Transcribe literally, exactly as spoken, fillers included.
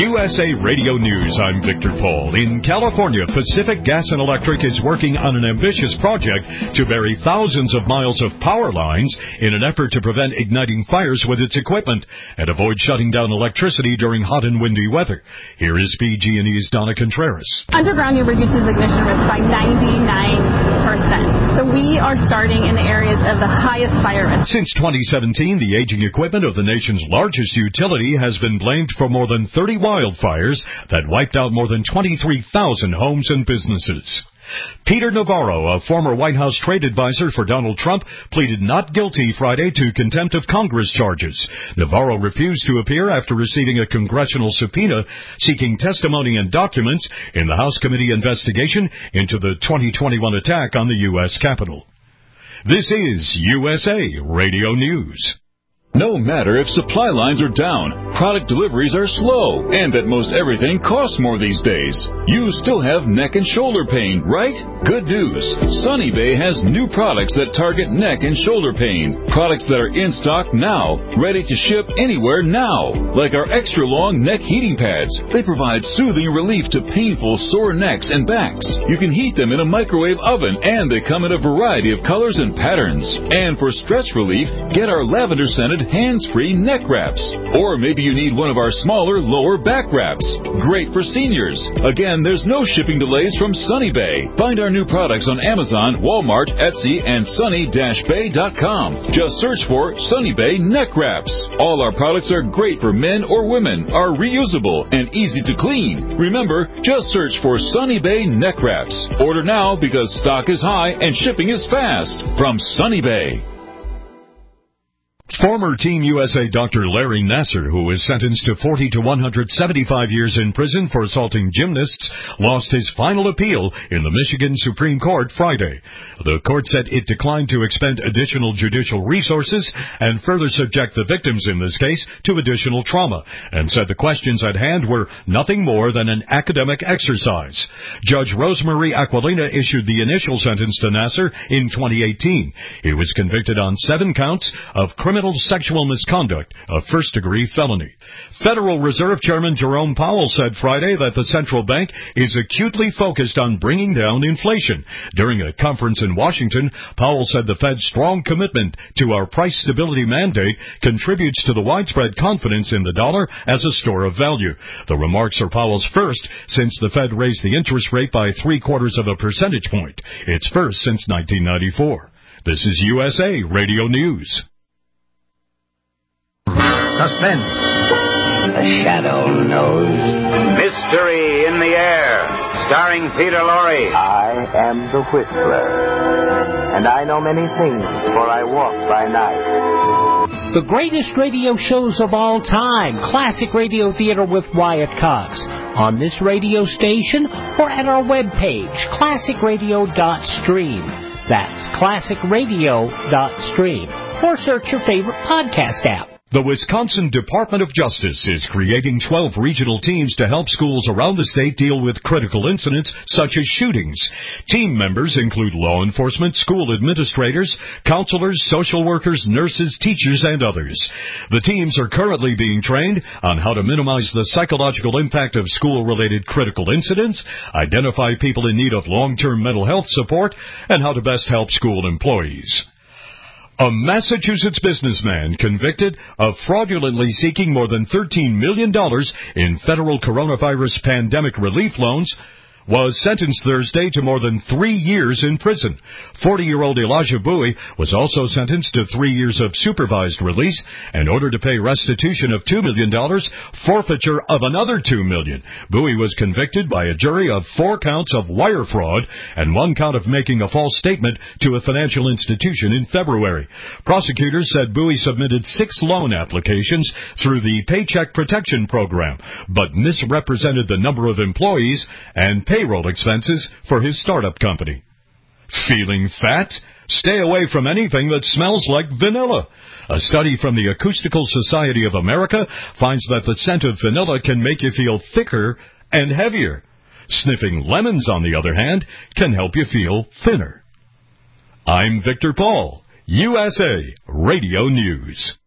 U S A Radio News, I'm Victor Paul. In California, Pacific Gas and Electric is working on an ambitious project to bury thousands of miles of power lines in an effort to prevent igniting fires with its equipment and avoid shutting down electricity during hot and windy weather. Here is P G and E's Donna Contreras. Undergrounding reduces ignition risk by ninety-nine percent. So we are starting in the areas of the highest fire risk. Since twenty seventeen, the aging equipment of the nation's largest utility has been blamed for more than thirty wildfires that wiped out more than twenty-three thousand homes and businesses. Peter Navarro, a former White House trade advisor for Donald Trump, pleaded not guilty Friday to contempt of Congress charges. Navarro refused to appear after receiving a congressional subpoena seeking testimony and documents in the House committee investigation into the twenty twenty-one attack on the U S Capitol. This is U S A Radio News. No matter if supply lines are down, product deliveries are slow, and that most everything costs more these days, you still have neck and shoulder pain, right? Good news. Sunny Bay has new products that target neck and shoulder pain. Products that are in stock now, ready to ship anywhere now. Like our extra long neck heating pads. They provide soothing relief to painful sore necks and backs. You can heat them in a microwave oven, and they come in a variety of colors and patterns. And for stress relief, get our lavender scented hands-free neck wraps. Or maybe you need one of our smaller lower back wraps. Great for seniors. Again, there's no shipping delays from Sunny Bay. Find our new products on Amazon, Walmart, Etsy, and sunny dash bay dot com. Just search for Sunny Bay neck wraps. All our products are great for men or women, are reusable, and easy to clean. Remember, just search for Sunny Bay neck wraps. Order now because stock is high and shipping is fast. From Sunny Bay. Former Team U S A Doctor Larry Nassar, who was sentenced to forty to one hundred seventy-five years in prison for assaulting gymnasts, lost his final appeal in the Michigan Supreme Court Friday. The court said it declined to expend additional judicial resources and further subject the victims in this case to additional trauma, and said the questions at hand were nothing more than an academic exercise. Judge Rosemary Aquilina issued the initial sentence to Nassar in twenty eighteen. He was convicted on seven counts of criminal sexual misconduct, a first-degree felony. Federal Reserve Chairman Jerome Powell said Friday that the central bank is acutely focused on bringing down inflation. During a conference in Washington, Powell said the Fed's strong commitment to our price stability mandate contributes to the widespread confidence in the dollar as a store of value. The remarks are Powell's first since the Fed raised the interest rate by three-quarters of a percentage point. It's first since nineteen ninety-four. This is U S A Radio News. Suspense. The Shadow knows. Mystery in the Air, starring Peter Lorre. I am the Whistler, and I know many things, for I walk by night. The greatest radio shows of all time, Classic Radio Theater with Wyatt Cox, on this radio station or at our webpage, classic radio dot stream. That's classic radio dot stream. Or search your favorite podcast app. The Wisconsin Department of Justice is creating twelve regional teams to help schools around the state deal with critical incidents such as shootings. Team members include law enforcement, school administrators, counselors, social workers, nurses, teachers, and others. The teams are currently being trained on how to minimize the psychological impact of school-related critical incidents, identify people in need of long-term mental health support, and how to best help school employees. A Massachusetts businessman convicted of fraudulently seeking more than thirteen million dollars in federal coronavirus pandemic relief loans was sentenced Thursday to more than three years in prison. forty-year-old Elijah Bowie was also sentenced to three years of supervised release and ordered to pay restitution of two million dollars, forfeiture of another two million dollars. Bowie was convicted by a jury of four counts of wire fraud and one count of making a false statement to a financial institution in February. Prosecutors said Bowie submitted six loan applications through the Paycheck Protection Program, but misrepresented the number of employees and payroll expenses for his startup company. Feeling fat? Stay away from anything that smells like vanilla. A study from the Acoustical Society of America finds that the scent of vanilla can make you feel thicker and heavier. Sniffing lemons, on the other hand, can help you feel thinner. I'm Victor Paul, U S A Radio News.